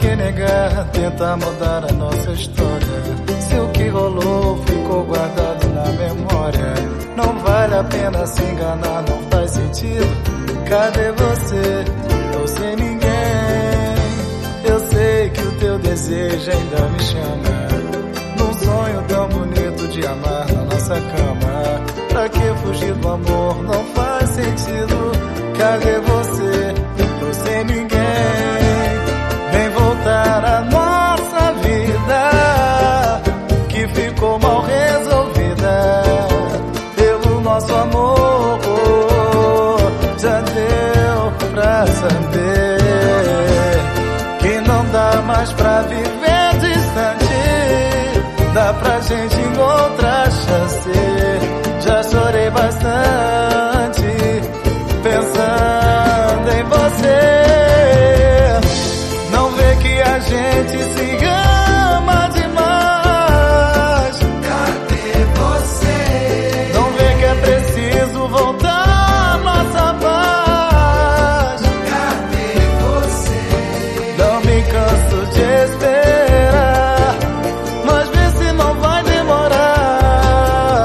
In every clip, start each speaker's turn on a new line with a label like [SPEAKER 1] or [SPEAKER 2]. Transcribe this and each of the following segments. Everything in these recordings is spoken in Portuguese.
[SPEAKER 1] que negar, tentar mudar a nossa história? Se o que rolou ficou guardado na memória, não vale a pena se enganar, não faz sentido. Cadê você? Tô sem ninguém. Eu sei que o teu desejo ainda me chama, num sonho tão bonito de amar na nossa cama. Pra que fugir do amor? Não faz sentido. Cadê você? Tô sem ninguém. Vem voltar a nossa vida, que ficou mal resolvida pelo nosso amor. Já deu pra saber que não dá mais pra viver distante. Dá pra gente encontrar chance. Já chorei bastante pensando em você. Não vê que a gente se ama demais?
[SPEAKER 2] Cadê você?
[SPEAKER 1] Não vê que é preciso voltar nossa paz?
[SPEAKER 2] Cadê você?
[SPEAKER 1] Não me canso de esperar, mas vê se não vai demorar.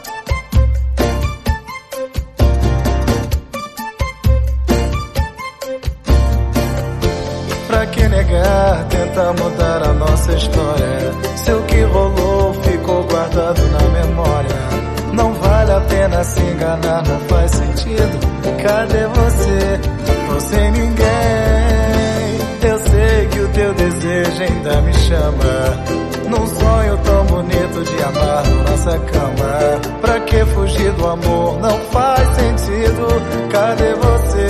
[SPEAKER 1] Pra que negar, tentar mudar a nossa história? Se o que rolou ficou guardado na memória, não vale a pena se enganar, não faz sentido. Cadê você? Tô sem ninguém. Eu sei que o teu desejo ainda me chama, num sonho tão bonito de amar na nossa cama. Pra que fugir do amor? Não faz sentido. Cadê você?